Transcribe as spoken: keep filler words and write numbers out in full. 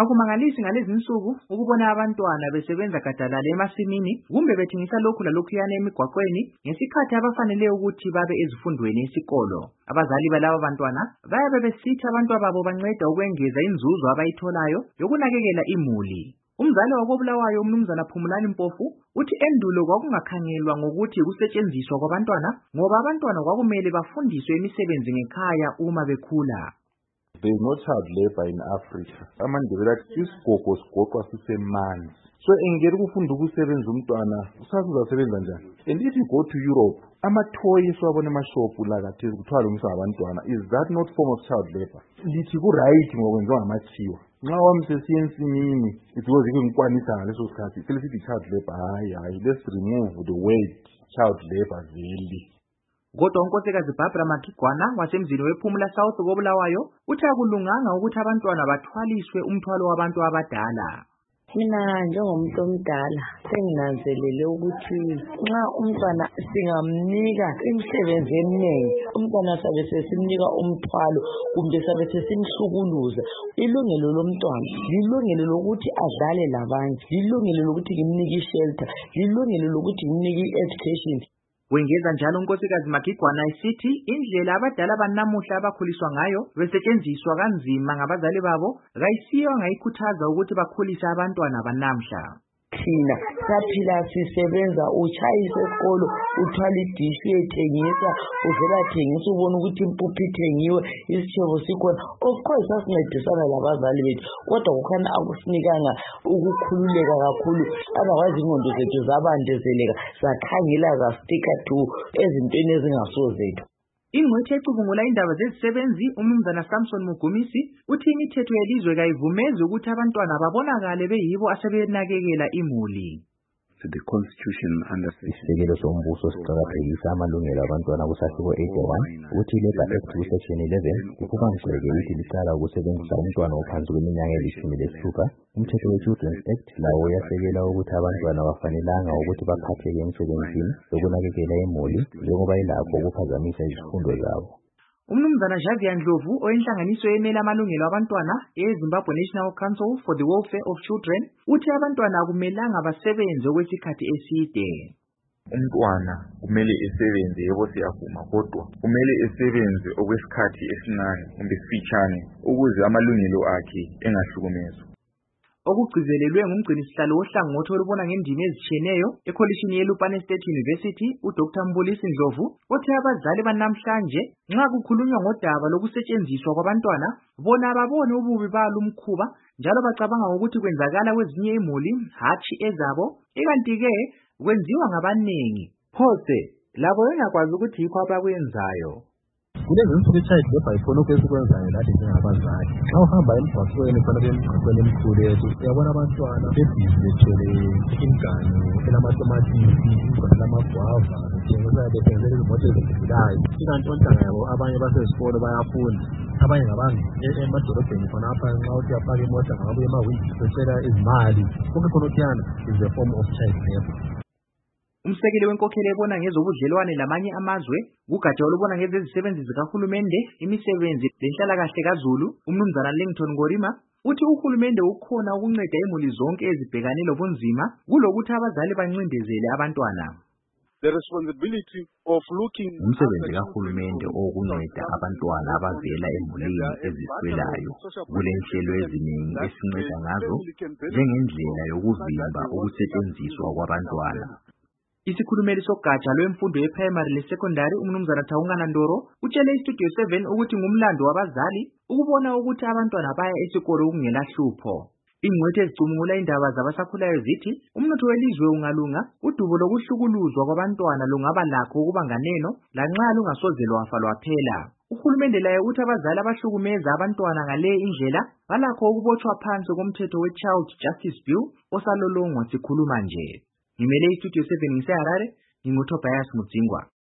Akumangalisi ngalezi insuku ukubona abantwana besebenza gadalala emasimini kumbe bethengisa lokhu lalokhuyana emigwaqweni ngesikhathi abafanele ukuthi babe ezifundweni esikolo. Abazali balabo bantwana bayabe besithi abantwana babo banceda ukwengeza inzuzo abayitholayo yokunakekela imuli. Umzali wakoBulawayo uMnumzana Phumulani Mpofu uthi endulo kwakungakhangelwa ngokuthi kusetshenziswa kwabantwana ngoba abantwana kwakumele bafundiswe imisebenzi ngekhaya uma bekhula. There is no child labor in Africa. AmaNdebele athi isigogo sigoqwa sisemanzi. So engeke kufunda ukusebenza umntwana usasebenza njani. And if you go to Europe, ama-toys wabona emashophu la kathesi kuthiwa lungisa abantwana. Is that not form of child labor? Lithi ku-right ngokwenziwa ngamathiwa. Nxa wami sesiye ensimini because ngikwanisa ngaleso sikhathi selithi child labor. Hayi hayi, let's remove the word child labor veli. Kodwa unkosikazi Barbara Makigwana wasemzini wePhumula South koBulawayo uthi akulunganga ukuthi abantwana bathwaliswe umthwalo wabantu abadala. Mina njengomuntu omdala senginanzelele ukuthi nxa umntwana singamnika imisebenzi eminingi, umntwana sabe sesimnika umthwalo kumbe sabe sesimhlukuluza. Ilungelo lomntwana lilungelo lokuthi adlale labanye, lilungelo lokuthi ngimnike ishelter, lilungelo lokuthi ngimnike education. Wengeza njalo unkosikazi Makigwana isithi indlela abadala banamuhla abakhuliswa ngayo besetshenziswa kanzima ngabazali babo kayisiyo ngayikhuthaza ukuthi bakhulise abantwana banamhla. Thina saphila sisebenza, utshayisa esikolo, uthwala idishi uyethengisa, uvela thengisa ubona ukuthi impuphu ithengiwe, isitshebo sikhona. Of course sasincedisana labazali bethu kodwa kukhona akusinikanga ukukhululeka kakhulu, otherwise ingqondo zethu zabandezeleka zakhangela zastika to ezintweni ezingasozethu. Ingcwethi ecubungula indaba zezisebenzi uMnumzana Samson Mugumisi uthi imithetho yelizwe kayivumezi ukuthi abantwana babonakale beyibo asebenakekela imuli. The constitution under Isikelo sombuso siqakathekisa amalungelo abantwana kusahluko eighty-one ukuthi iLabor Act kusection eleven kubanjweke ukuthi licala ukusebenzisa umntwana ophansi kweminyaka elishumi lesithupha. Umthetho we-Children's Act lawo uyasekela ukuthi abantwana bafanelanga ukuthi baphatheke emsebenzini yokunakekela imuli njengoba ilakho ukuphazamisa izifundo zabo. Umnumzana Javier Ndlovu oyinhlanganiso emela amalungelo abantwana eZimbabwe National Council for the Welfare of Children uthi abantwana akumelanga basebenze okwesikhathi eside. Umntwana kumele esebenze yebo siyavuma kodwa kumele esebenze okwesikhathi esincane kumbe sifitshane ukuze amalungelo akhe engahlukumezwa. Okugcizelelwe ngumgcinisihlalo wohlangothi olubona ngendima ezitshiyeneyo ekholishini yeLupane State University uDr Mbulisi Ndlovu uthi abazali banamhlanje nxa kukhulunywa ngodaba lokusetshenziswa kwabantwana bona ababone ububi balo umkhuba njalo bacabanga ukuthi kwenzakala kwezinye imuli hatshi ezabo ikanti ke kwenziwa ngabanengi phose labo bengakwazi ukuthi yikho abakwenzayo. Kulezi insuku i-child labor ikhonokho esikwenzayo lathi njengabazali. Xa uhamba emgwaqweni khona emgwaqweni emkhulu yethu uyabona abantwana bebhizi bethwele imiganu elamatomatosi, igona lamagwava, bethengisa bethengisela izimoto ezidlulayo. Ikanti ontanga yabo abanye basesikolo bayafunda, abanye ngabanga emadolobheni khonapha nxa uthi uyafaka imota ngababuya emawindini becela izimali. Konke khonokhuyana is a form of child labor. Umsekeli wenkokheli ebona ngezobudlelwane lamanye amazwe kugatsha olubona ngezezisebenzi zikahulumende imisebenzi lenhlalakahle kaZulu uMnumzana Langton Gorima uthi uhulumende ukhona ukunceda imuli zonke ezibhekane lobunzima kulokuthi abazali bancindezele abantwana. The responsibility of looking umsebenzi kahulumende okunceda abantwana abavela emulini eziswelayo kulenhlelo eziningi esinceda ngazo njengendlela yokuvimba ukusetshenziswa kwabantwana. Isikhulumeli sogatsha lwemfundo ye-primary le-secondary uMnumzana Thawungana Ndoro utshele iStudio seven ukuthi ngumlando wabazali ukubona ukuthi abantwana baya esikolo kungela hlupho. Ingcwethi ezicubungula indaba zabasakhulayo zithi umnotho welizwe ungalunga udubo lokuhlukuluzwa kwabantwana lungaba lakho ukuba nganeno lanxa lungasoze lwafa lwaphela. Uhulumende laye uthi abazali abahlukumeza abantwana ngale indlela balakho ukubotshwa phansi komthetho we-Child Justice Bill osalolongwa sikhuluma nje. Ngimele iStudio seven ngiseHarare, nginguTobias Mudzingwa.